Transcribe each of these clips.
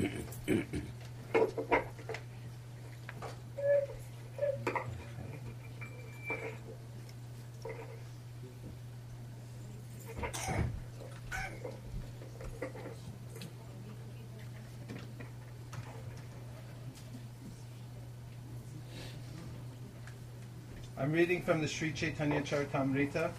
I'm reading from the Sri Chaitanya Charitamrita.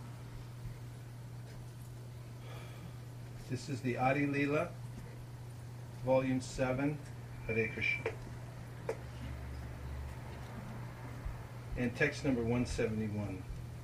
This is the Adi Leela, Volume 7, Hare Krishna. And text number 171.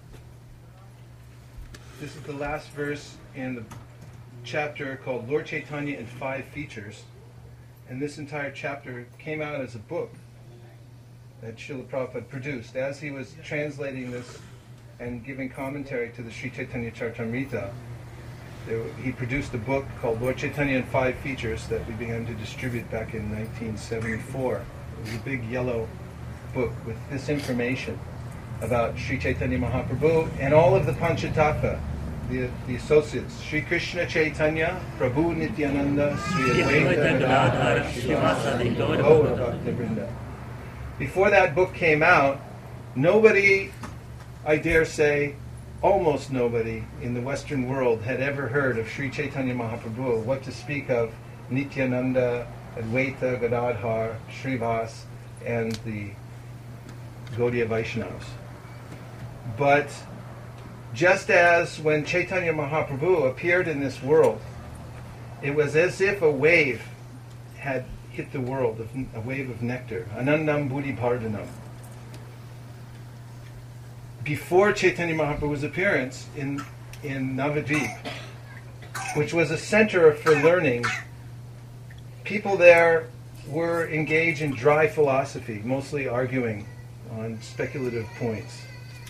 This is the last verse in the chapter called Lord Chaitanya and Five Features. And this entire chapter came out as a book that Srila Prabhupada produced. As he was translating this and giving commentary to the Sri Chaitanya Charitamrita, he produced a book called Lord Chaitanya and Five Features that we began to distribute back in 1974. It was a big yellow book with this information about Sri Chaitanya Mahaprabhu and all of the Panchatattva, the associates, Sri Krishna Chaitanya, Prabhu Nityananda, Sri Advaita Gadadhar, Srivasadi Gaura Bhaktivinoda. Before that book came out, nobody, I dare say, almost nobody in the Western world had ever heard of Sri Chaitanya Mahaprabhu, what to speak of Nityananda, Advaita, Gadadhar, Srivas, and the Gaudiya Vaishnavas. But just as when Chaitanya Mahaprabhu appeared in this world, it was as if a wave had hit the world, a wave of nectar, Anandam Buddhi Pardhanam. Before Chaitanya Mahaprabhu's appearance in Navadvip, which was a center for learning, people there were engaged in dry philosophy, mostly arguing on speculative points.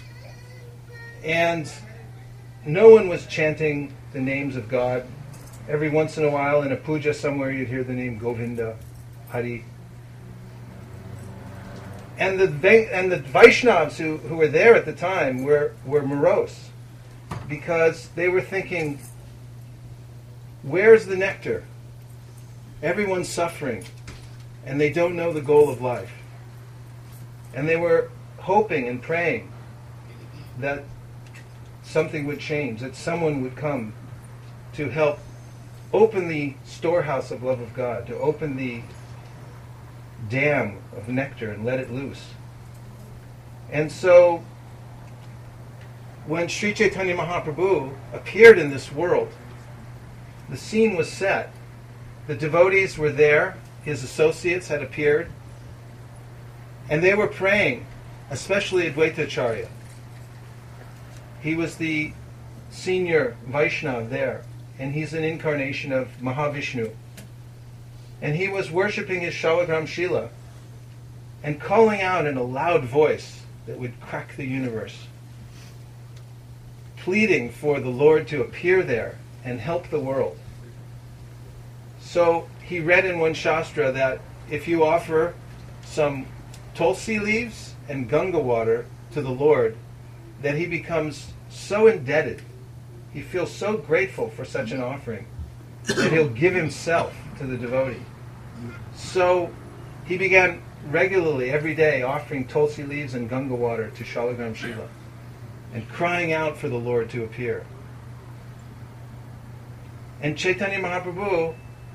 And no one was chanting the names of God. Every once in a while in a puja somewhere you'd hear the name Govinda, Hari. And the Vaishnavas who were there at the time were morose, because they were thinking, where's the nectar? Everyone's suffering, and they don't know the goal of life. And they were hoping and praying that something would change, that someone would come to help open the storehouse of love of God, to open the dam of nectar and let it loose. And so, when Sri Chaitanya Mahaprabhu appeared in this world, the scene was set. The devotees were there, his associates had appeared, and they were praying, especially Advaita Acharya. He was the senior Vaishnava there, and he's an incarnation of Mahavishnu. And he was worshipping his Shalagram Shila and calling out in a loud voice that would crack the universe, pleading for the Lord to appear there and help the world. So he read in one Shastra that if you offer some tulsi leaves and Ganga water to the Lord, that he becomes so indebted, he feels so grateful for such an offering, that he'll give himself to the devotee. So he began regularly, every day, offering tulsi leaves and Ganga water to Shalagram Shila and crying out for the Lord to appear. And Chaitanya Mahaprabhu,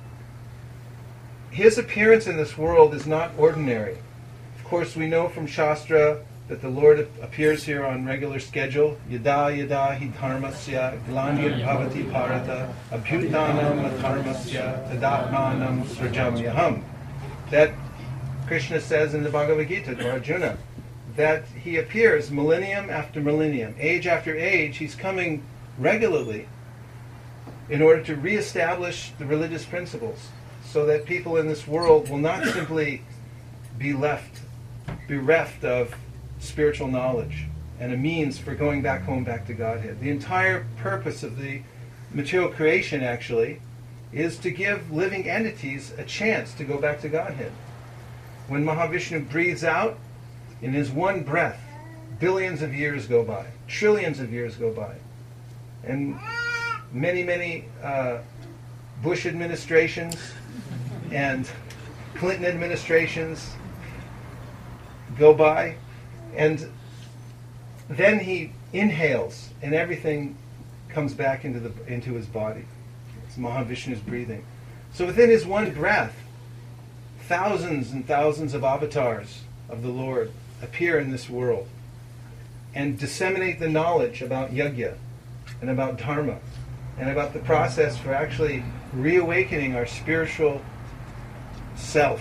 his appearance in this world is not ordinary. Of course, we know from Shastra that the Lord appears here on regular schedule. Yada yada hi dharmasya glanir bhavati bharata abhyutanam adharmasya tadatmanam srajamyaham. That Krishna says in the Bhagavad Gita to Arjuna, that he appears millennium after millennium, age after age. He's coming regularly in order to reestablish the religious principles, so that people in this world will not simply be left bereft of spiritual knowledge and a means for going back home, back to Godhead. The entire purpose of the material creation, actually, is to give living entities a chance to go back to Godhead. When Mahavishnu breathes out, in his one breath, billions of years go by, trillions of years go by, and many Bush administrations and Clinton administrations go by, and then he inhales, and everything comes back into his body. It's Mahavishnu's breathing. So within his one breath, thousands and thousands of avatars of the Lord appear in this world and disseminate the knowledge about yajna and about dharma and about the process for actually reawakening our spiritual self.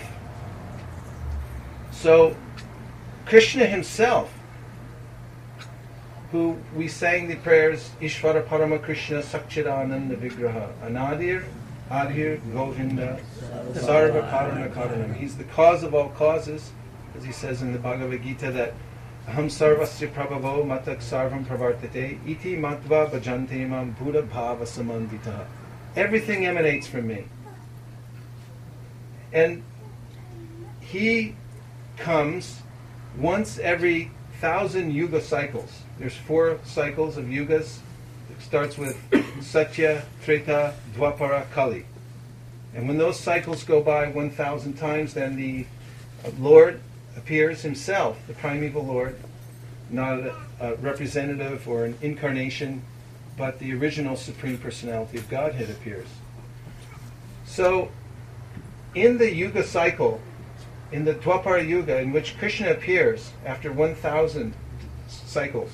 So Krishna himself, who we sang the prayers, Ishvara Parama Krishna Sakchidananda Vigraha, Anadir, Adhir, Govinda, Sarva Karana Karanam. He's the cause of all causes, as he says in the Bhagavad Gita, that Aham Sarvasya Prabhavo Matak Sarvam Pravartate Iti Matva Bhajante Mam Buddha Bhava Samandita. Everything emanates from me. And he comes once every 1,000 yuga cycles. There's 4 cycles of yugas. It starts with Satya, Treta, Dwapara, Kali. And when those cycles go by 1,000 times, then the Lord appears himself, the primeval Lord, not a representative or an incarnation, but the original Supreme Personality of Godhead appears. So, in the Yuga cycle, in the Dwapara Yuga, in which Krishna appears after 1,000 cycles,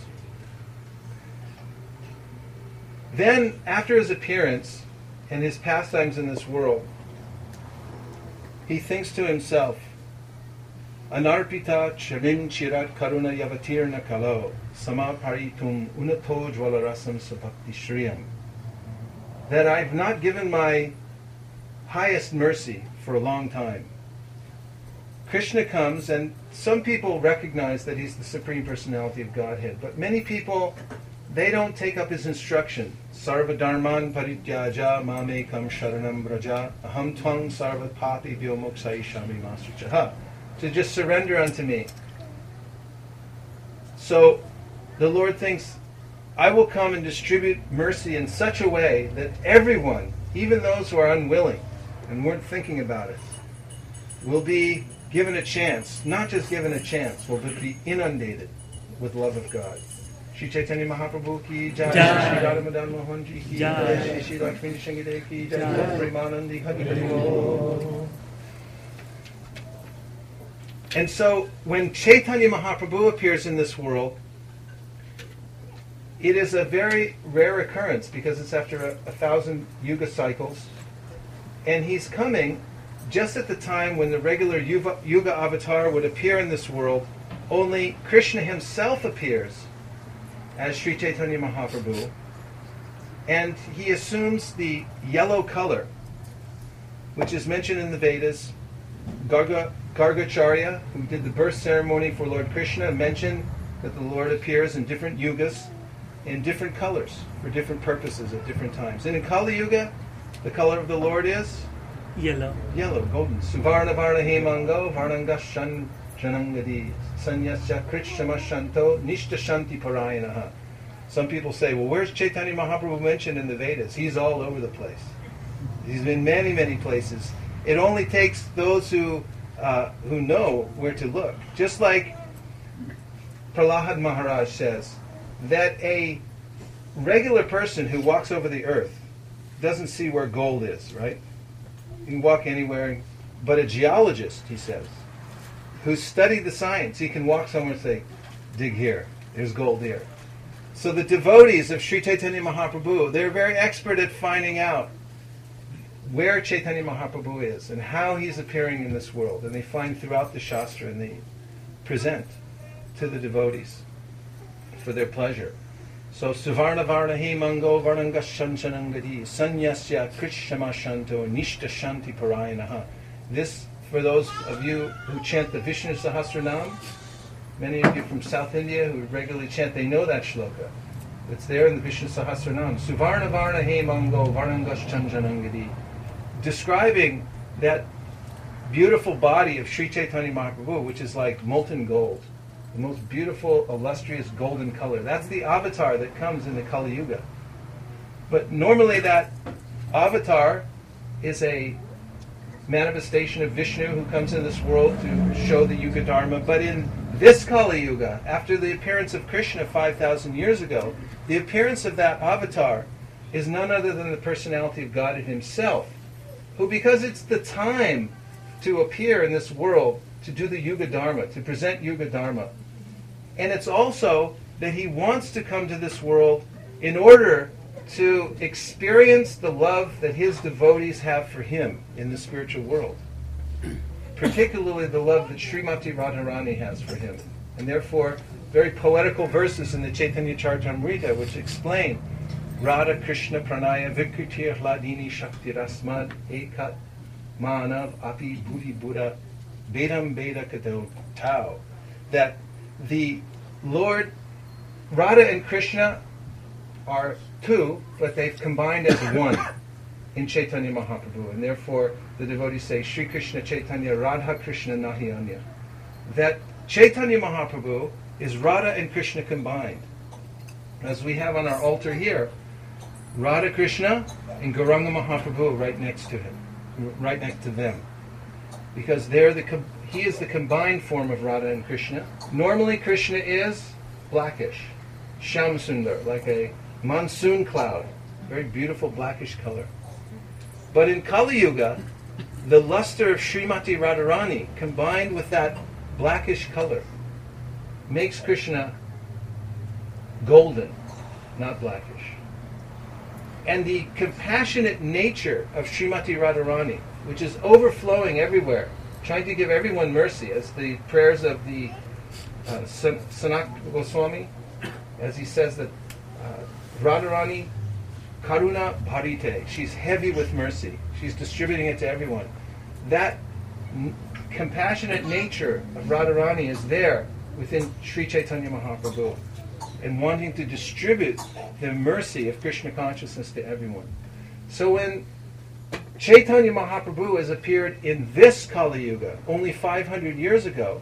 then after his appearance and his pastimes in this world, he thinks to himself, Anarpita charim chirat karuna yavatirna kalo samaparitum unato jwalarasam sabhakti shriyam. That I've not given my highest mercy for a long time. Krishna comes, and some people recognize that he's the Supreme Personality of Godhead, but many people, they don't take up his instruction. Sarva dharman parityaja mamekam sharanam braja aham tvang sarva papi vyomoksaishami masrichaha. To just surrender unto me. So the Lord thinks, I will come and distribute mercy in such a way that everyone, even those who are unwilling and weren't thinking about it, will be given a chance, not just given a chance, will be inundated with love of God. Shri Chaitanya Mahaprabhu ki jai, Shri Radha Madan Mohan ji ki jai, Shri Lakshmi Nrsimha ki jai, Premanandi Hari Hari Bol. And so, when Chaitanya Mahaprabhu appears in this world, it is a very rare occurrence because it's after 1,000 yuga cycles, and he's coming just at the time when the regular yuga avatar would appear in this world. Only Krishna himself appears as Sri Chaitanya Mahaprabhu, and he assumes the yellow color, which is mentioned in the Vedas. Gargacharya, who did the birth ceremony for Lord Krishna, mentioned that the Lord appears in different yugas in different colors for different purposes at different times. And in Kali Yuga, the color of the Lord is yellow, golden. Suvarna varna hemango varnangashan janangadi sanyasya kritshamashanto nishtashanti parayanaha. Some people say, well, where's Chaitanya Mahaprabhu mentioned in the Vedas? He's all over the place. He's been many, many places. It only takes those who know where to look. Just like Prahlad Maharaj says, that a regular person who walks over the earth doesn't see where gold is, right? You can walk anywhere, but a geologist, he says, who studied the science, he can walk somewhere and say, dig here, there's gold here. So the devotees of Sri Chaitanya Mahaprabhu, they're very expert at finding out where Chaitanya Mahaprabhu is and how he's appearing in this world. And they find throughout the Shastra and they present to the devotees for their pleasure. So Suvarna Varna Hemango Varnangashanchanangadi Sanyasya Krishamashanto Nishta Shanti Parayanaha. This, for those of you who chant the Vishnu Sahasranam, many of you from South India who regularly chant, they know that shloka. It's there in the Vishnu Sahasranam. Suvarna Varna Hemango Varnangashanchanangadi, describing that beautiful body of Sri Chaitanya Mahaprabhu, which is like molten gold, the most beautiful, illustrious golden color. That's the avatar that comes in the Kali Yuga. But normally that avatar is a manifestation of Vishnu who comes in this world to show the Yuga Dharma. But in this Kali Yuga, after the appearance of Krishna 5,000 years ago, the appearance of that avatar is none other than the personality of God in himself, who, because it's the time to appear in this world to do the Yuga Dharma, to present Yuga Dharma, and it's also that he wants to come to this world in order to experience the love that his devotees have for him in the spiritual world, particularly the love that Srimati Radharani has for him. And therefore, very poetical verses in the Chaitanya Charitamrita which explain Radha Krishna Pranaya Vikritir Hladini Shakti Rasmad Ekat Manav Api Buddhi Buddha Vedam Veda Kado Tau, that the Lord Radha and Krishna are two, but they've combined as one in Chaitanya Mahaprabhu, and therefore the devotees say Sri Krishna Chaitanya Radha Krishna Nahi Anya. That Chaitanya Mahaprabhu is Radha and Krishna combined, as we have on our altar here, Radha Krishna and Gauranga Mahaprabhu right next to him, right next to them, because he is the combined form of Radha and Krishna. Normally Krishna is blackish, Shyam Sundar, like a monsoon cloud, very beautiful blackish color. But in Kali Yuga, the luster of Srimati Radharani combined with that blackish color makes Krishna golden, not blackish. And the compassionate nature of Srimati Radharani, which is overflowing everywhere, trying to give everyone mercy, as the prayers of the Sanat Goswami, as he says that Radharani Karuna Bharite, she's heavy with mercy. She's distributing it to everyone. That compassionate nature of Radharani is there within Sri Chaitanya Mahaprabhu, and wanting to distribute the mercy of Krishna consciousness to everyone. So when Chaitanya Mahaprabhu has appeared in this Kali Yuga, only 500 years ago,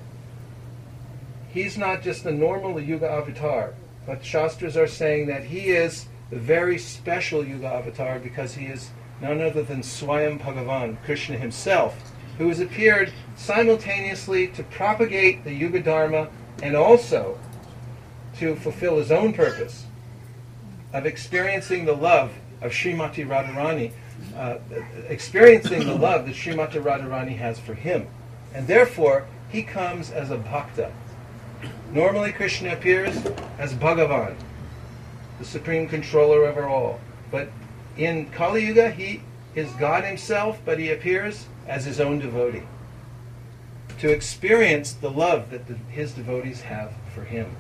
he's not just a normal Yuga avatar, but Shastras are saying that he is the very special Yuga avatar because he is none other than Swayam Bhagavan, Krishna himself, who has appeared simultaneously to propagate the Yuga Dharma and also to fulfill his own purpose of experiencing the love of Srimati Radharani, experiencing the love that Srimati Radharani has for him. And therefore, he comes as a bhakta. Normally Krishna appears as Bhagavan, the supreme controller over all. But in Kali Yuga, he is God himself, but he appears as his own devotee, to experience the love that his devotees have for him.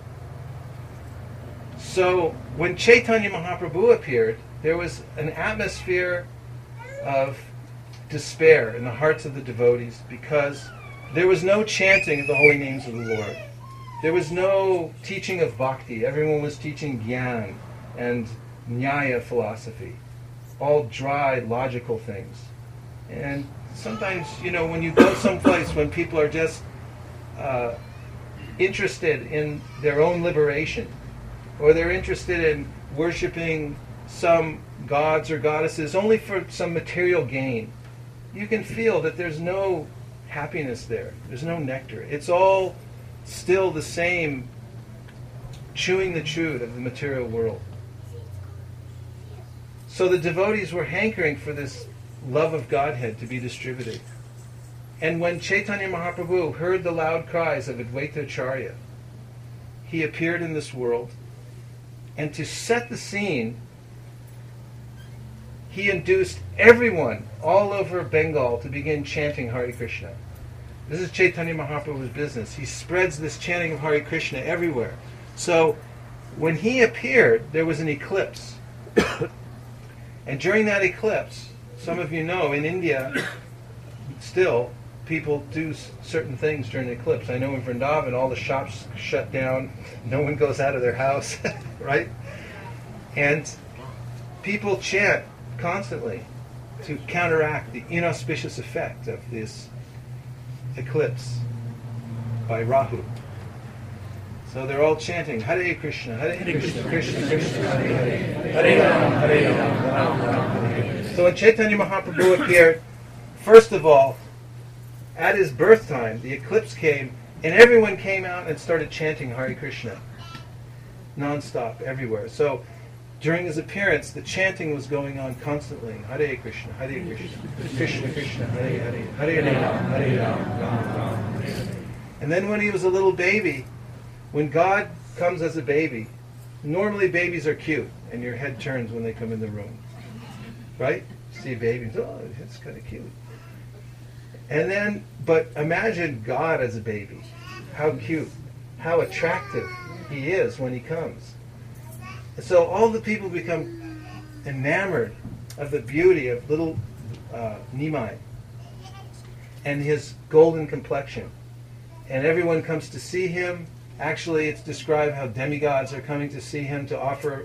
So when Chaitanya Mahaprabhu appeared, there was an atmosphere of despair in the hearts of the devotees because there was no chanting of the holy names of the Lord. There was no teaching of bhakti. Everyone was teaching gyan and nyaya philosophy, all dry, logical things. And sometimes, when you go someplace when people are just interested in their own liberation, or they're interested in worshiping some gods or goddesses only for some material gain, you can feel that there's no happiness there. There's no nectar. It's all still the same chewing the chewed of the material world. So the devotees were hankering for this love of Godhead to be distributed. And when Chaitanya Mahaprabhu heard the loud cries of Advaita Acharya, he appeared in this world, and to set the scene, he induced everyone all over Bengal to begin chanting Hare Krishna. This is Chaitanya Mahaprabhu's business. He spreads this chanting of Hare Krishna everywhere. So when he appeared, there was an eclipse. And during that eclipse, some of you know, in India, still, people do certain things during the eclipse. I know in Vrindavan, all the shops shut down. No one goes out of their house, right? And people chant constantly to counteract the inauspicious effect of this eclipse by Rahu. So they're all chanting Hare Krishna, Hare Krishna, Krishna Krishna, Hare Hare, Hare Ram, Hare Ram, Ram Ram, Hare Hare. So when Chaitanya Mahaprabhu appeared, first of all, at his birth time, the eclipse came, and everyone came out and started chanting Hare Krishna, non-stop, everywhere. So during his appearance, the chanting was going on constantly. Hare Krishna, Hare Krishna, Krishna Krishna, Hare Hare, Hare Rama, Hare Rama. And then when he was a little baby, when God comes as a baby, normally babies are cute, and your head turns when they come in the room. Right? You see a baby, and oh, it's kind of cute. And then, but imagine God as a baby. How cute, how attractive he is when he comes. And so all the people become enamored of the beauty of little Nimai and his golden complexion. And everyone comes to see him. Actually, it's described how demigods are coming to see him to offer,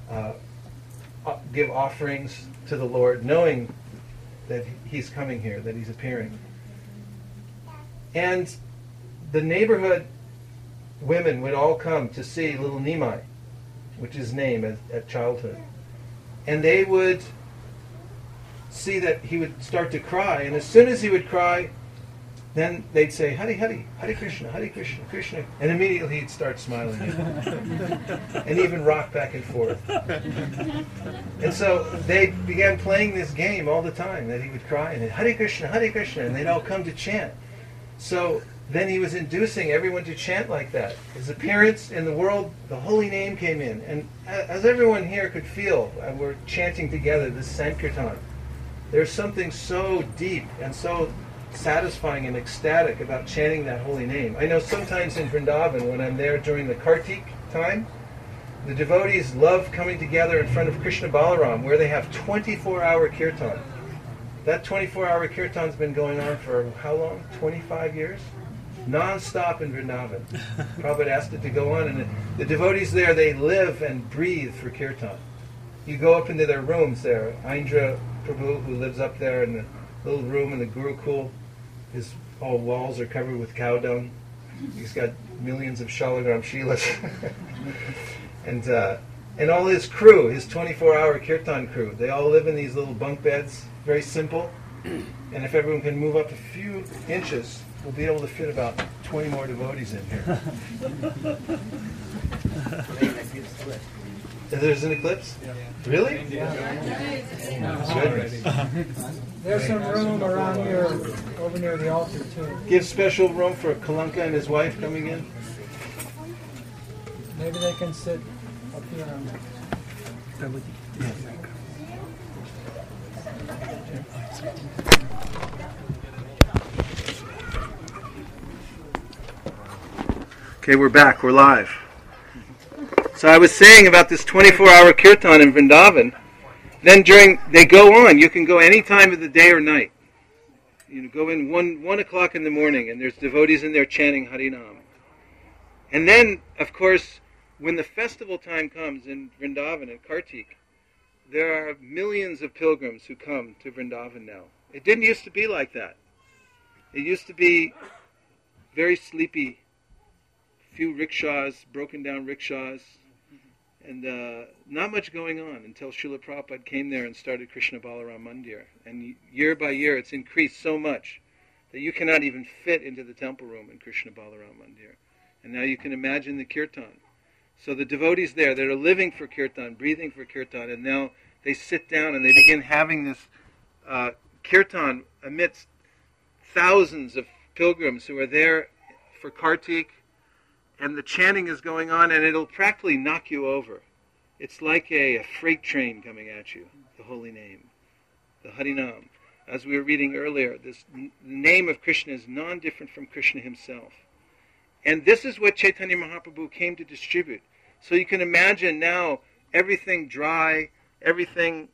give offerings to the Lord, knowing that he's coming here, that he's appearing. And the neighborhood women would all come to see little Nimai, which is his name at childhood. And they would see that he would start to cry, and as soon as he would cry, then they'd say, Hare Hare, Hare Krishna, Krishna, and immediately he'd start smiling and even rock back and forth. And so they began playing this game all the time, that he would cry, and Hare Krishna, and they'd all come to chant. So then he was inducing everyone to chant like that. His appearance in the world, the holy name came in. And as everyone here could feel, we're chanting together this Sankirtan, there's something so deep and so satisfying and ecstatic about chanting that holy name. I know sometimes in Vrindavan, when I'm there during the Kartik time, the devotees love coming together in front of Krishna Balaram, where they have 24-hour kirtan. That 24-hour kirtan's been going on for how long? 25 years? Non-stop in Vrindavan. Prabhupada asked it to go on, and the devotees there, they live and breathe for kirtan. You go up into their rooms there. Indra Prabhu, who lives up there in the little room in the Gurukul, his all walls are covered with cow dung. He's got millions of Shalagram Shilas. And all his crew, his 24-hour kirtan crew, they all live in these little bunk beds, very simple. And if everyone can move up a few inches, we'll be able to fit about 20 more devotees in here. There's an eclipse? Yeah. Really? Yeah. There's some room around here, over near the altar too. Give special room for Kalanka and his wife coming in. Maybe they can sit up here on Okay, we're back. We're live. So I was saying about this 24-hour kirtan in Vrindavan. Then they go on. You can go any time of the day or night. You know, go in 1 o'clock in the morning, and there's devotees in there chanting Harinam. And then, of course, when the festival time comes in Vrindavan and Kartik, there are millions of pilgrims who come to Vrindavan now. It didn't used to be like that. It used to be very sleepy, few rickshaws, broken down rickshaws, and not much going on until Srila Prabhupada came there and started Krishna Balaram Mandir. And year by year it's increased so much that you cannot even fit into the temple room in Krishna Balaram Mandir. And now you can imagine the kirtan. So the devotees there that are living for kirtan, breathing for kirtan, and now they sit down and they begin having this kirtan amidst thousands of pilgrims who are there for Kartik, and the chanting is going on, and it'll practically knock you over. It's like a freight train coming at you, the holy name, the Harinam. As we were reading earlier, the name of Krishna is non-different from Krishna himself. And this is what Chaitanya Mahaprabhu came to distribute. So you can imagine now everything dry, everything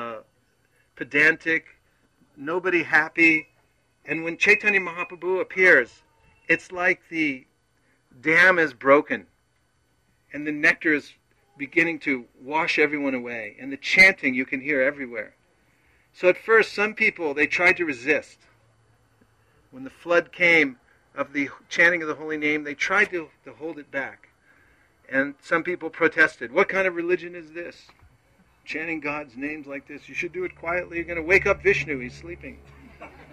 pedantic, nobody happy. And when Chaitanya Mahaprabhu appears, it's like the dam is broken and the nectar is beginning to wash everyone away. And the chanting you can hear everywhere. So at first, some people, they tried to resist. When the flood came of the chanting of the holy name, they tried to hold it back. And some people protested. What kind of religion is this? Chanting God's names like this. You should do it quietly. You're going to wake up Vishnu. He's sleeping.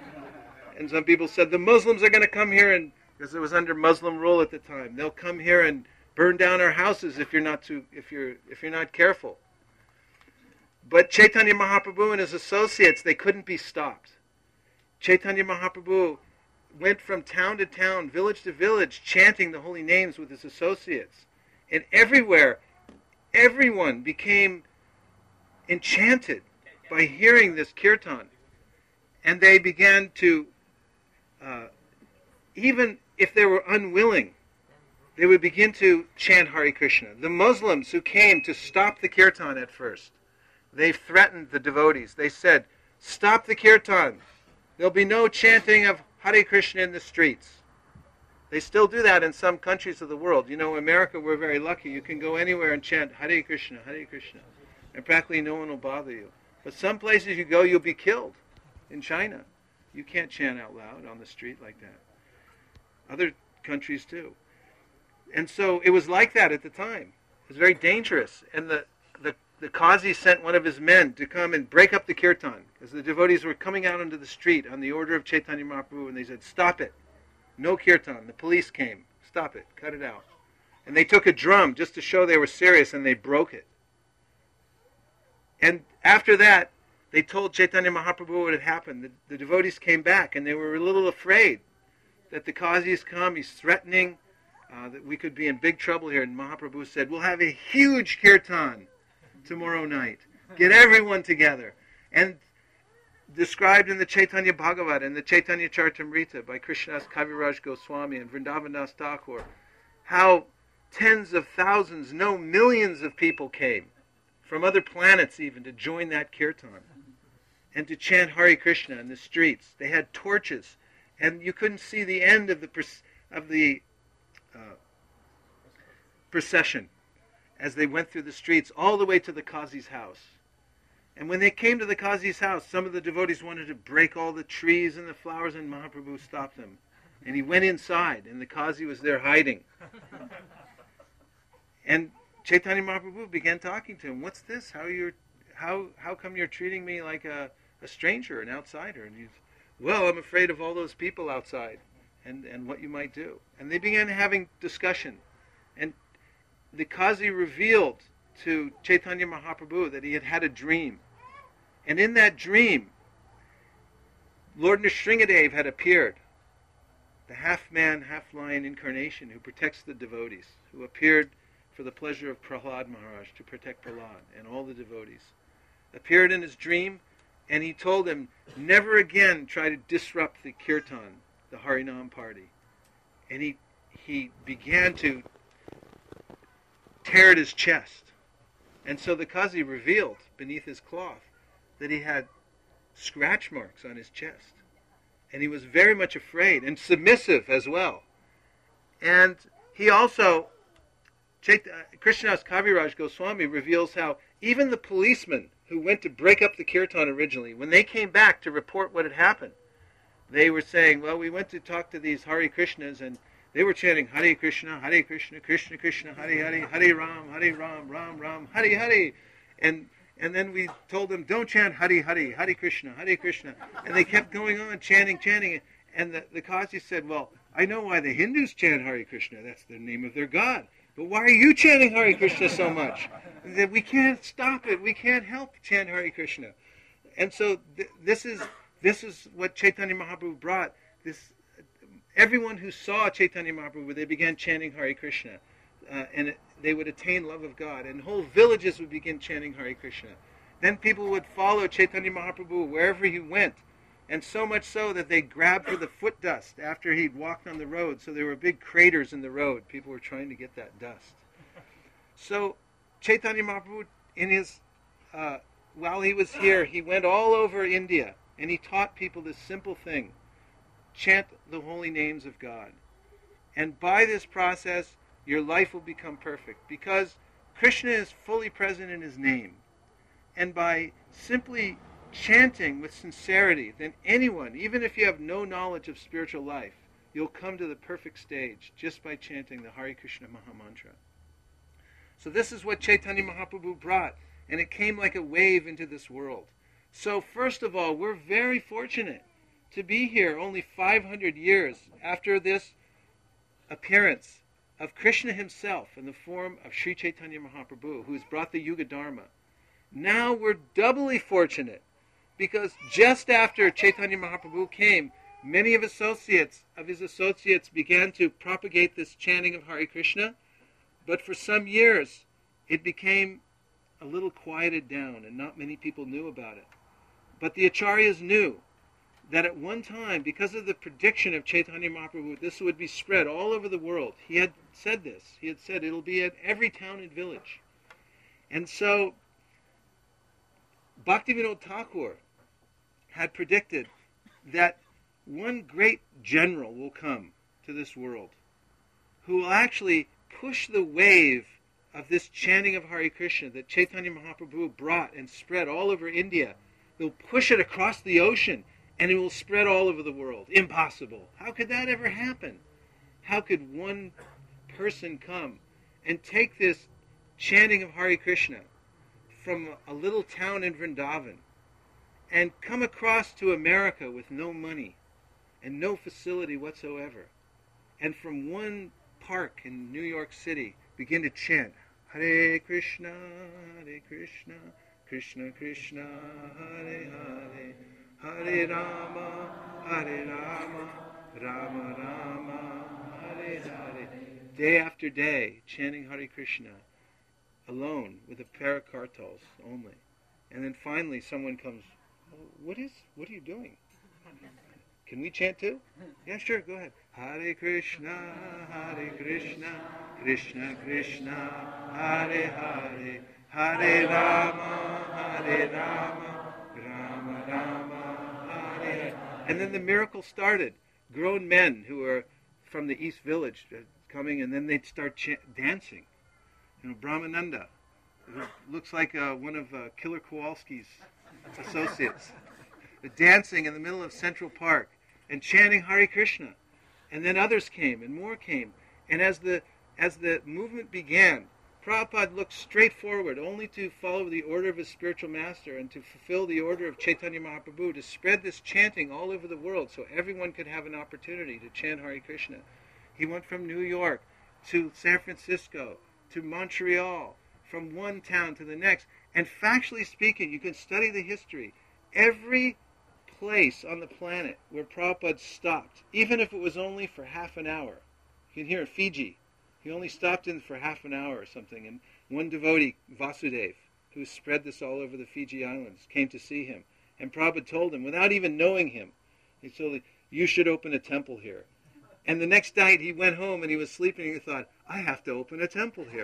And some people said, the Muslims are going to come here, and because it was under Muslim rule at the time, they'll come here and burn down our houses if you're not careful. But Chaitanya Mahaprabhu and his associates, they couldn't be stopped. Chaitanya Mahaprabhu went from town to town, village to village, chanting the holy names with his associates. And everywhere, everyone became enchanted by hearing this kirtan. And they began to, even if they were unwilling, they would begin to chant Hare Krishna. The Muslims who came to stop the kirtan at first, they threatened the devotees. They said, stop the kirtan. There'll be no chanting of Hare Krishna in the streets. They still do that in some countries of the world. You know, America, we're very lucky. You can go anywhere and chant Hare Krishna, and practically no one will bother you. But some places you go, you'll be killed. In China, you can't chant out loud on the street like that. Other countries too. And so it was like that at the time. It was very dangerous. And the Qazi sent one of his men to come and break up the kirtan, because the devotees were coming out onto the street on the order of Chaitanya Mahaprabhu, and they said, stop it. No kirtan. The police came. Stop it. Cut it out. And they took a drum just to show they were serious, and they broke it. And after that, they told Chaitanya Mahaprabhu what had happened. The devotees came back, and they were a little afraid that the Qazi has come. He's threatening that we could be in big trouble here. And Mahaprabhu said, we'll have a huge kirtan tomorrow night. Get everyone together. And described in the Chaitanya Bhagavat and the Chaitanya Charitamrita by Krishnadas Kaviraj Goswami and Vrindavan Thakur, how tens of thousands, no, millions of people came from other planets even to join that kirtan and to chant Hare Krishna in the streets. They had torches, and you couldn't see the end of the procession as they went through the streets all the way to the Qazi's house. And when they came to the Qazi's house, some of the devotees wanted to break all the trees and the flowers, and Mahaprabhu stopped them. And he went inside, and the Qazi was there hiding. And Chaitanya Mahaprabhu began talking to him. What's this? How come you're treating me like a stranger, an outsider? And he's, well, I'm afraid of all those people outside and what you might do. And they began having discussion. And the Qazi revealed to Chaitanya Mahaprabhu that he had had a dream. And in that dream, Lord Nrsingadev had appeared, the half-man, half-lion incarnation who protects the devotees, who appeared for the pleasure of Prahlad Maharaj, to protect Prahlad and all the devotees. Appeared in his dream, and he told him, never again try to disrupt the kirtan, the Harinam party. And he began to tear at his chest. And so the Qazi revealed beneath his cloth that he had scratch marks on his chest. And he was very much afraid and submissive as well. And he also, Krishnadas Kaviraj Goswami reveals how even the policemen who went to break up the kirtan originally, when they came back to report what had happened, they were saying, well, we went to talk to these Hare Krishnas, and they were chanting Hare Krishna, Krishna Krishna, Hare Hare, Hare Ram, Ram Ram, Hare Hare. And then we told them, don't chant Hare Hare, Hare Krishna. And they kept going on, chanting. And the Qazi said, well, I know why the Hindus chant Hare Krishna. That's the name of their God. But why are you chanting Hare Krishna so much? And they said, we can't stop it. We can't help chant Hare Krishna. And so this is what Chaitanya Mahaprabhu brought. Everyone who saw Chaitanya Mahaprabhu, they began chanting Hare Krishna. And they would attain love of God. And whole villages would begin chanting Hare Krishna. Then people would follow Chaitanya Mahaprabhu wherever he went. And so much so that they grabbed for the foot dust after he'd walked on the road. So there were big craters in the road. People were trying to get that dust. So Chaitanya Mahaprabhu, while he was here, he went all over India. And he taught people this simple thing. Chant the holy names of God. And by this process, your life will become perfect, because Krishna is fully present in his name. And by simply chanting with sincerity, then anyone, even if you have no knowledge of spiritual life, you'll come to the perfect stage just by chanting the Hare Krishna Mahamantra. So this is what Chaitanya Mahaprabhu brought, and it came like a wave into this world. So first of all, we're very fortunate to be here only 500 years after this appearance of Krishna himself in the form of Sri Chaitanya Mahaprabhu, who has brought the Yuga Dharma. Now we're doubly fortunate, because just after Chaitanya Mahaprabhu came, many of his associates began to propagate this chanting of Hare Krishna, but for some years it became a little quieted down and not many people knew about it. But the Acharyas knew that at one time, because of the prediction of Chaitanya Mahaprabhu, this would be spread all over the world. He had said this. He had said it'll be at every town and village. And so Bhaktivinoda Thakur had predicted that one great general will come to this world who will actually push the wave of this chanting of Hare Krishna that Chaitanya Mahaprabhu brought and spread all over India. They'll push it across the ocean and it will spread all over the world. Impossible. How could that ever happen? How could one person come and take this chanting of Hare Krishna from a little town in Vrindavan and come across to America with no money and no facility whatsoever, and from one park in New York City begin to chant Hare Krishna, Krishna Krishna, Hare Hare, Hare Rama, Rama Rama, Hare Hare. Day after day, chanting Hare Krishna, alone, with a pair of kartals only. And then finally someone comes, what are you doing? Can we chant too? Yeah, sure, go ahead. Hare Krishna, Krishna Krishna, Hare Hare, Hare Rama, Rama Rama, Hare Hare. And then the miracle started. Grown men who were from the East Village coming, and then they'd start dancing. Brahmananda, who looks like one of Killer Kowalski's associates, dancing in the middle of Central Park and chanting Hare Krishna. And then others came, and more came. And as the movement began, Prabhupada looked straight forward, only to follow the order of his spiritual master and to fulfill the order of Chaitanya Mahaprabhu, to spread this chanting all over the world so everyone could have an opportunity to chant Hare Krishna. He went from New York to San Francisco to Montreal, from one town to the next. And factually speaking, you can study the history. Every place on the planet where Prabhupada stopped, even if it was only for half an hour. You can hear in Fiji, he only stopped in for half an hour or something, and one devotee, Vasudev, who spread this all over the Fiji Islands, came to see him. And Prabhupada told him, without even knowing him, he told him, you should open a temple here. And the next night he went home and he was sleeping and he thought, I have to open a temple here.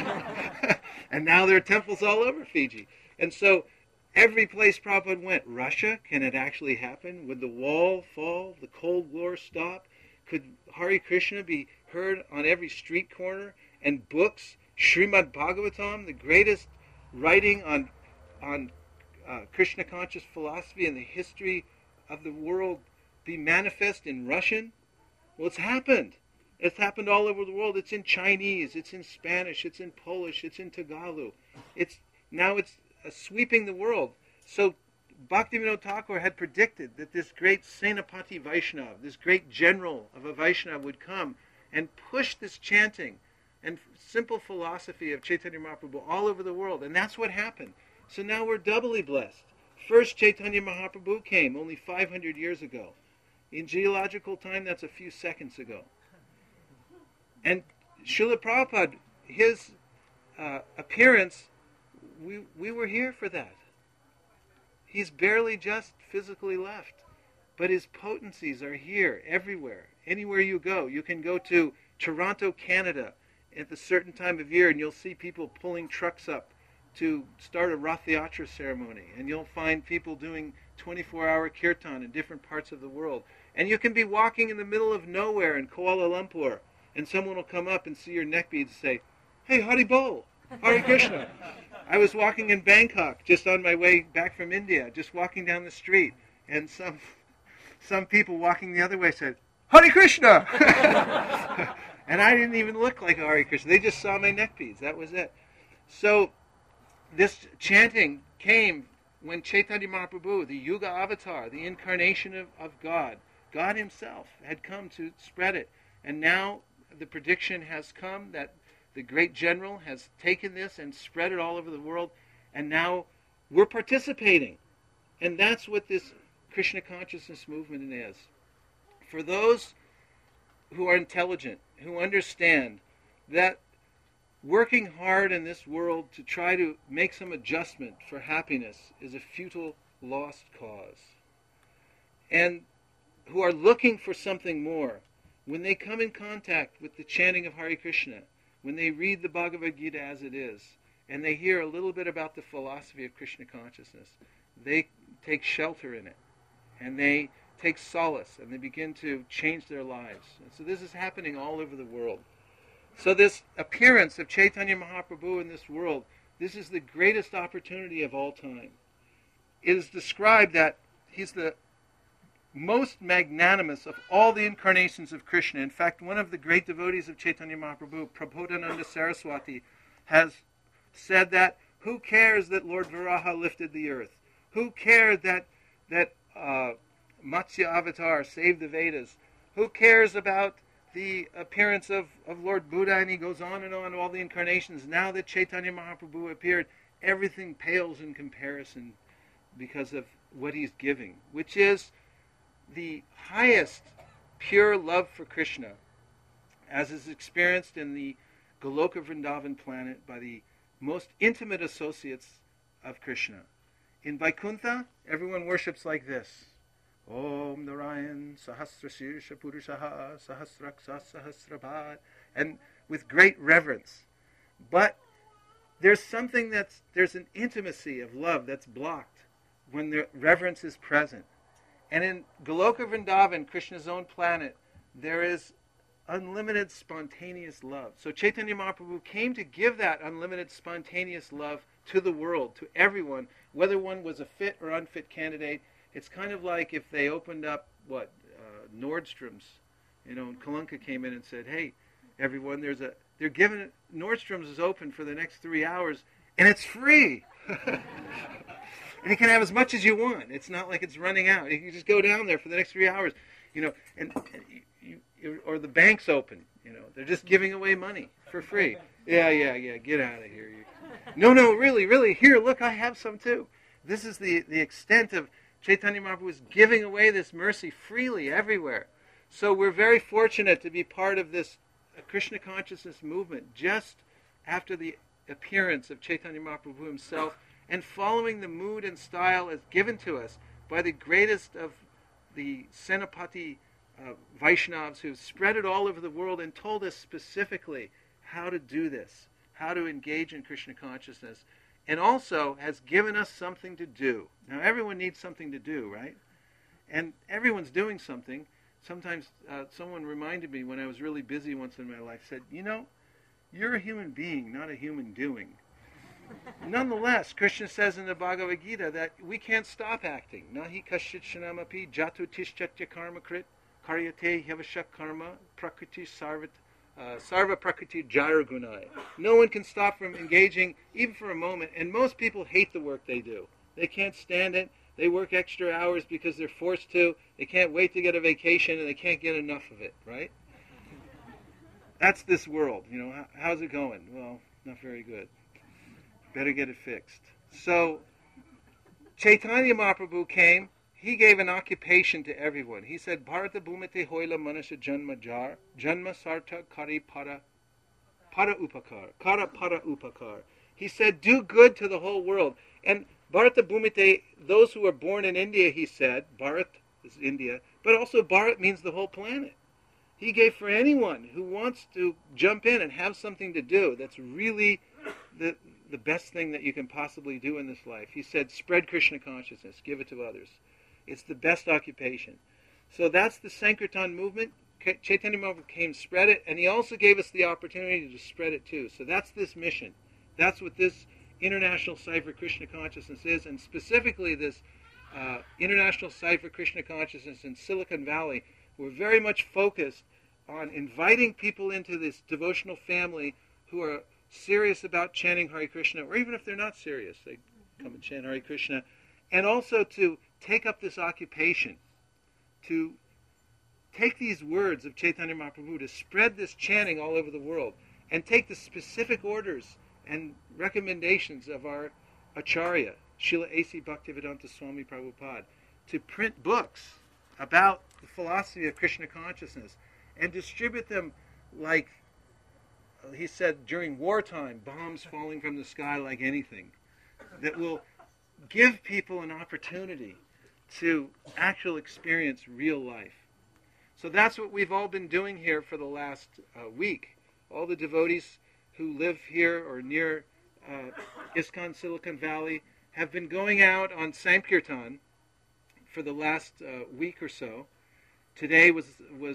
And now there are temples all over Fiji. And so every place Prabhupada went, Russia, can it actually happen? Would the wall fall? The Cold War stop? Could Hare Krishna be heard on every street corner? And books, Srimad Bhagavatam, the greatest writing on Krishna conscious philosophy in the history of the world, be manifest in Russian? Well, it's happened. It's happened all over the world. It's in Chinese, it's in Spanish, it's in Polish, it's in Tagalog. It's sweeping the world. So Bhaktivinoda Thakur had predicted that this great Senapati Vaishnava, this great general of a Vaishnava, would come and push this chanting and simple philosophy of Chaitanya Mahaprabhu all over the world. And that's what happened. So now we're doubly blessed. First Chaitanya Mahaprabhu came only 500 years ago. In geological time, that's a few seconds ago. And Srila Prabhupada, his appearance, we were here for that. He's barely just physically left. But his potencies are here, everywhere. Anywhere you go. You can go to Toronto, Canada at a certain time of year and you'll see people pulling trucks up to start a Rath Yatra ceremony. And you'll find people doing 24-hour kirtan in different parts of the world. And you can be walking in the middle of nowhere in Kuala Lumpur, and someone will come up and see your neck beads and say, hey, Hari Bol, Hare Krishna. I was walking in Bangkok just on my way back from India, just walking down the street, and some people walking the other way said, Hare Krishna! And I didn't even look like a Hare Krishna. They just saw my neck beads. That was it. So this chanting came when Chaitanya Mahaprabhu, the Yuga Avatar, the incarnation of God, God himself had come to spread it. And now the prediction has come that the great general has taken this and spread it all over the world. And now we're participating. And that's what this Krishna consciousness movement is. For those who are intelligent, who understand that working hard in this world to try to make some adjustment for happiness is a futile, lost cause, and who are looking for something more, when they come in contact with the chanting of Hare Krishna, when they read the Bhagavad Gita as it is, and they hear a little bit about the philosophy of Krishna consciousness, they take shelter in it, and they take solace, and they begin to change their lives. And so this is happening all over the world. So this appearance of Chaitanya Mahaprabhu in this world, this is the greatest opportunity of all time. It is described that he's the most magnanimous of all the incarnations of Krishna. In fact, one of the great devotees of Chaitanya Mahaprabhu, Prabodhananda Saraswati, has said that, who cares that Lord Varaha lifted the earth? Who cared that Matsya Avatar saved the Vedas? Who cares about the appearance of Lord Buddha? And he goes on, all the incarnations. Now that Chaitanya Mahaprabhu appeared, everything pales in comparison because of what he's giving, which is the highest pure love for Krishna, as is experienced in the Goloka Vrindavan planet by the most intimate associates of Krishna. In Vaikuntha, everyone worships like this. Om Narayan Sahasrashirsha Purushaha Sahasraksa Sahasrabhat, and with great reverence. But there's an intimacy of love that's blocked when the reverence is present. And in Goloka Vrindavan, Krishna's own planet, there is unlimited spontaneous love. So Chaitanya Mahaprabhu came to give that unlimited spontaneous love to the world, to everyone, whether one was a fit or unfit candidate. It's kind of like if they opened up, Nordstrom's, and Kalanka came in and said, hey, everyone, Nordstrom's is open for the next 3 hours, and it's free. And you can have as much as you want. It's not like it's running out. You can just go down there for the next 3 hours, or the bank's open, they're just giving away money for free. Yeah, get out of here. No, really, here, look, I have some too. This is the extent of Chaitanya Mahaprabhu is giving away this mercy freely everywhere. So we're very fortunate to be part of this Krishna consciousness movement just after the appearance of Chaitanya Mahaprabhu himself, and following the mood and style as given to us by the greatest of the Senapati Vaishnavas who spread it all over the world and told us specifically how to do this, how to engage in Krishna consciousness, and also has given us something to do. Now everyone needs something to do, right? And everyone's doing something. Sometimes someone reminded me when I was really busy once in my life, said, you're a human being, not a human doing. Nonetheless, Krishna says in the Bhagavad Gita that we can't stop acting. Nahi kashit shanamapi jatu tishchatya karma krit karyate hyavashak karma prakriti sarva prakriti jayargunai. No one can stop from engaging even for a moment, and most people hate the work they do. They can't stand it. They work extra hours because they're forced to. They can't wait to get a vacation, and they can't get enough of it, right? That's this world. How's it going? Well, not very good. Better get it fixed. So Chaitanya Mahaprabhu came. He gave an occupation to everyone. He said, Bharata bhumite hoila manasya janma jar, janma sarta kari para upakar, kara para upakar. He said, do good to the whole world. And Bharata bhumite, those who are born in India, he said, Bharat is India, but also Bharat means the whole planet. He gave for anyone who wants to jump in and have something to do. That's really the best thing that you can possibly do in this life. He said, spread Krishna consciousness, give it to others. It's the best occupation. So that's the Sankirtan movement. Chaitanya Mahaprabhu came, spread it, and he also gave us the opportunity to spread it too. So that's this mission. That's what this International Site for Krishna Consciousness is, and specifically this International Site for Krishna Consciousness in Silicon Valley. We're very much focused on inviting people into this devotional family who are serious about chanting Hare Krishna, or even if they're not serious, they come and chant Hare Krishna. and also to take up this occupation, to take these words of Chaitanya Mahaprabhu, to spread this chanting all over the world, and take the specific orders and recommendations of our Acharya, Srila A.C. Bhaktivedanta Swami Prabhupada, to print books about the philosophy of Krishna consciousness and distribute them like, he said, during wartime, bombs falling from the sky like anything, that will give people an opportunity to actually experience real life. So that's what we've all been doing here for the last week. All the devotees who live here or near ISKCON Silicon Valley have been going out on Sankirtan for the last week or so. Today was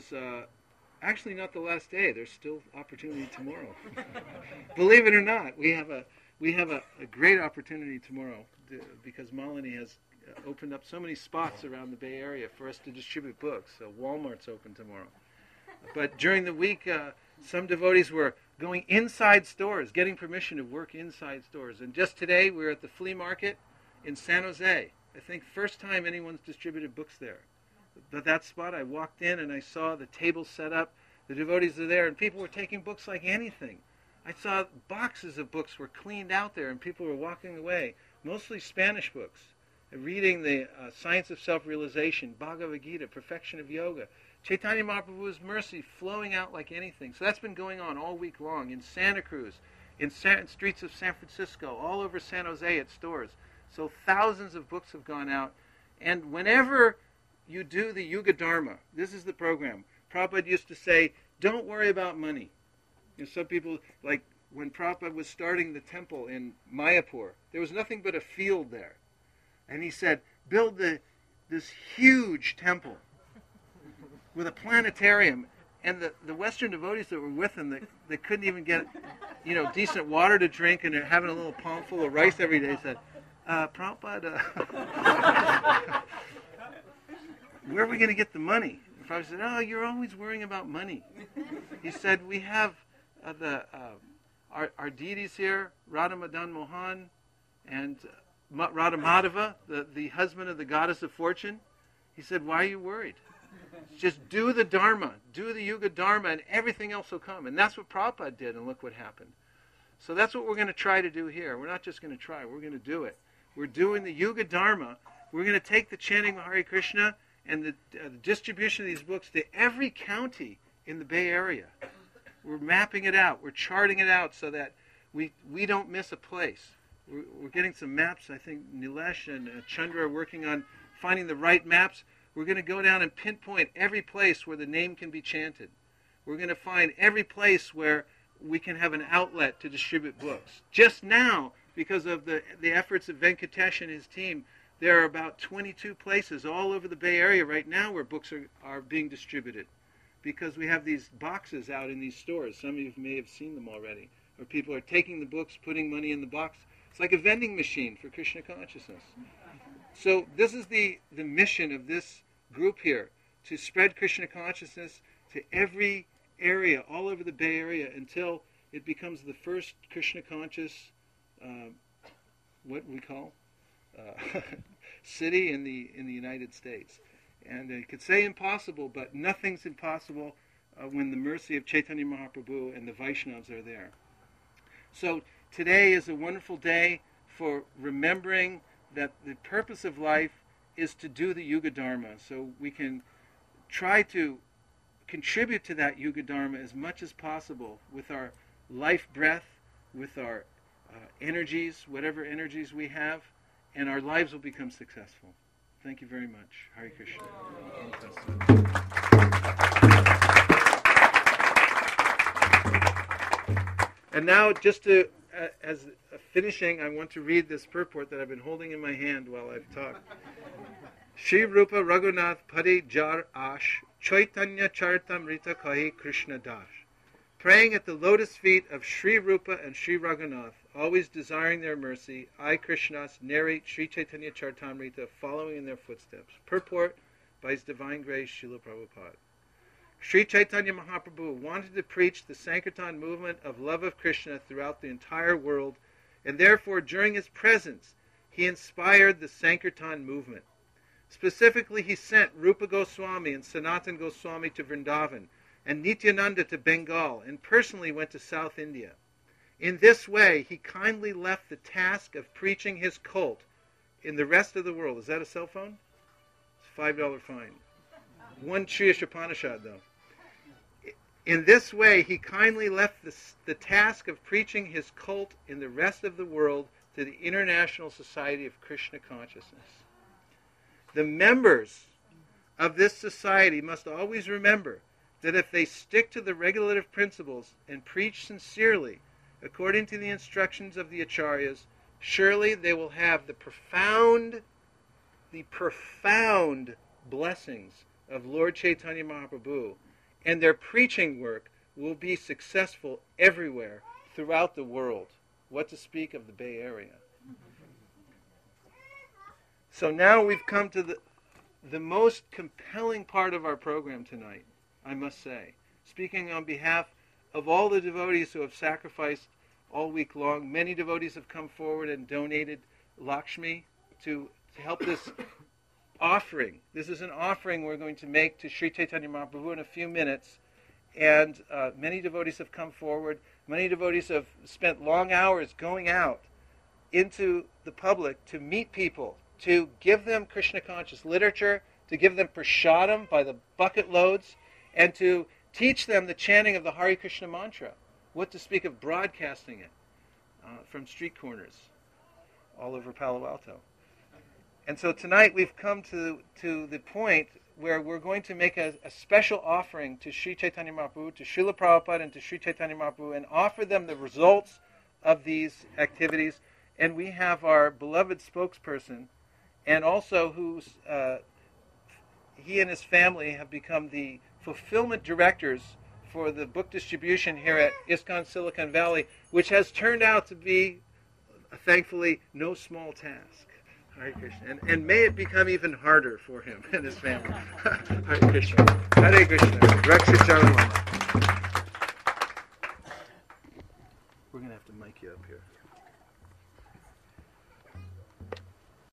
actually not the last day. There's still opportunity tomorrow. Believe it or not, we have a great opportunity tomorrow because Malini has opened up so many spots around the Bay Area for us to distribute books. So Walmart's open tomorrow. But during the week, some devotees were going inside stores, getting permission to work inside stores. And just today, we were at the flea market in San Jose. I think first time anyone's distributed books there. But that spot, I walked in and I saw the tables set up. The devotees are there, and people were taking books like anything. I saw boxes of books were cleaned out there, and people were walking away, mostly Spanish books, reading the Science of Self-Realization, Bhagavad Gita, Perfection of Yoga, Chaitanya Mahaprabhu's mercy flowing out like anything. So that's been going on all week long in Santa Cruz, in streets of San Francisco, all over San Jose at stores. So thousands of books have gone out. And whenever you do the Yuga Dharma, this is the program. Prabhupada used to say, don't worry about money. You know, some people, like when Prabhupada was starting the temple in Mayapur, there was nothing but a field there. And he said, build this huge temple with a planetarium. And the Western devotees that were with him, they couldn't even get, decent water to drink, and they're having a little palm full of rice every day, said, Prabhupada, where are we going to get the money? And Prabhupada said, oh, you're always worrying about money. He said, we have our deities here, Radha Madan Mohan and Radha Madhava, the husband of the goddess of fortune. He said, why are you worried? Just do the Dharma, do the Yuga Dharma, and everything else will come. And that's what Prabhupada did, and look what happened. So that's what we're going to try to do here. We're not just going to try, we're going to do it. We're doing the Yuga Dharma. We're going to take the chanting of Hare Krishna and the distribution of these books to every county in the Bay Area. We're mapping it out. We're charting it out so that we don't miss a place. We're getting some maps. I think Nilesh and Chandra are working on finding the right maps. We're going to go down and pinpoint every place where the name can be chanted. We're going to find every place where we can have an outlet to distribute books. Just now, because of the efforts of Venkatesh and his team, there are about 22 places all over the Bay Area right now where books are being distributed, because we have these boxes out in these stores. Some of you may have seen them already, where people are taking the books, putting money in the box. It's like a vending machine for Krishna consciousness. So this is the mission of this group here, to spread Krishna consciousness to every area, all over the Bay Area, until it becomes the first Krishna conscious, what we call, city in the United States. And you could say impossible, but nothing's impossible when the mercy of Chaitanya Mahaprabhu and the Vaishnavas are there. So today is a wonderful day for remembering that the purpose of life is to do the Yuga Dharma. So we can try to contribute to that Yuga Dharma as much as possible with our life breath, with our energies, whatever energies we have, and our lives will become successful. Thank you very much. Hare Krishna. And now, just to, as a finishing, I want to read this purport that I've been holding in my hand while I've talked. Shri Rupa Raghunath Padi Jar Ash Chaitanya Charitamrita Kahi Krishna Das. Praying at the lotus feet of Shri Rupa and Shri Raghunath, always desiring their mercy, I, Krishnas, narrate Shri Chaitanya Charitamrita, following in their footsteps. Purport by His Divine Grace, Srila Prabhupada. Shri Chaitanya Mahaprabhu wanted to preach the Sankirtan movement of love of Krishna throughout the entire world, and therefore during his presence, he inspired the Sankirtan movement. Specifically, he sent Rupa Goswami and Sanatan Goswami to Vrindavan and Nityananda to Bengal, and personally went to South India. In this way, he kindly left the task of preaching his cult in the rest of the world. Is that a cell phone? It's a $5 fine. One Sri Upanishad, though. In this way, he kindly left the task of preaching his cult in the rest of the world to the International Society of Krishna Consciousness. The members of this society must always remember that if they stick to the regulative principles and preach sincerely, according to the instructions of the Acharyas, surely they will have the profound blessings of Lord Chaitanya Mahaprabhu, and their preaching work will be successful everywhere throughout the world. What to speak of the Bay Area. So now we've come to the most compelling part of our program tonight, I must say. Speaking on behalf of all the devotees who have sacrificed all week long, many devotees have come forward and donated Lakshmi to help this offering. This is an offering we're going to make to Sri Chaitanya Mahaprabhu in a few minutes. And many devotees have come forward. Many devotees have spent long hours going out into the public to meet people, to give them Krishna conscious literature, to give them prasadam by the bucket loads, and to teach them the chanting of the Hare Krishna mantra. What to speak of broadcasting it from street corners all over Palo Alto. And so tonight we've come to the point where we're going to make a special offering to Sri Chaitanya Mahaprabhu, to Srila Prabhupada, and to Sri Chaitanya Mahaprabhu, and offer them the results of these activities. And we have our beloved spokesperson, and also who's he and his family have become the fulfillment directors for the book distribution here at ISKCON Silicon Valley, which has turned out to be, thankfully, no small task. Hare Krishna. And may it become even harder for him and his family. Hare Krishna. Hare Krishna. Rakshacharya Mama. We're going to have to mic you up here.